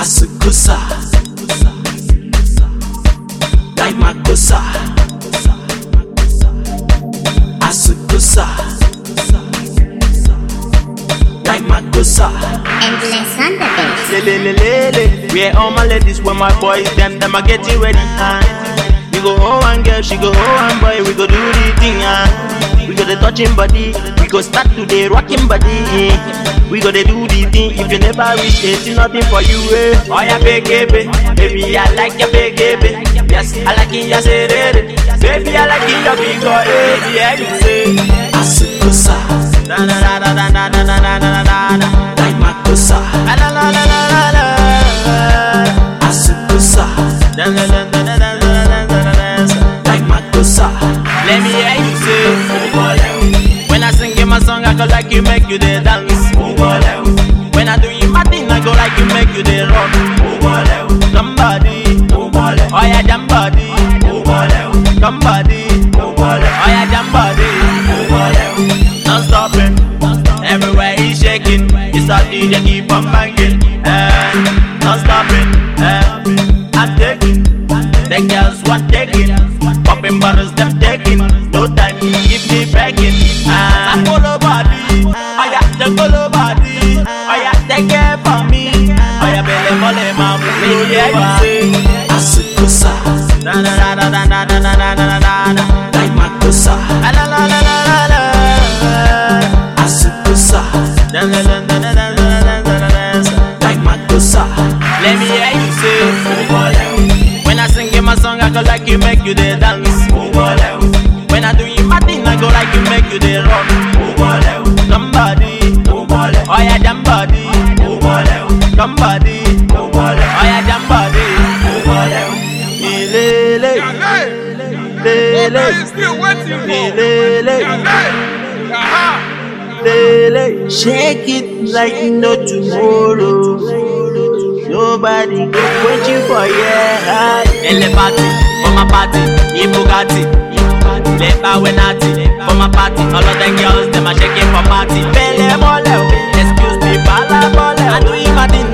Asukusa, Daimakusa, Asukusa, Daimakusa. Endless Underbells. Lelelelele, where all my ladies, where my boys, them I get you ready. You go home and girl, she go home and boy, we go do the thing. We go the touching body, we go start to the rocking body. We go the do the thing, if you never reach it, it's nothing for you. Oh yeah, baby, baby, I like your baby. Yes, I like it, yes, baby, I like it, your big boy. Yeah, you say Asukusa, na na na na na na na na na na na. Daimakusa, La la la la la la. Asukusa, La la la la la la la. Daimakusa. Let me hear you say. When I sing in my song, I go like you make you the dance. When I do you my thing, I go like you make you the rock. Somebody, oh yeah, somebody, somebody, oh yeah, somebody. Non stopping, everywhere he's shaking. It's a DJ keep on banging. Non stopping, I'm taking. The girls want taking, popping bottles them taking. No time, keep me begging. Apollo body, I got the color body. I got take care for me. I got belly molly mama. Yeah, you say Asukusa, na na na na na na na na na na na. Daimakusa, La la la la la la. Asukusa, La la la la la la la la. Daimakusa. Let me hear you say. When I sing in my song, I go like you make you the dance. When I do you my thing, I go like you make you the rock. Somebody, oh yeah, somebody, somebody, oh yeah, somebody. Lele, lele, shake it like no tomorrow. Nobody go waiting for ya. Elle party for my party, in Bugatti. Lepa we natty for my party. All of the girls them a shaking for party. Belle mole, excuse me, bala mole. I do you my thing.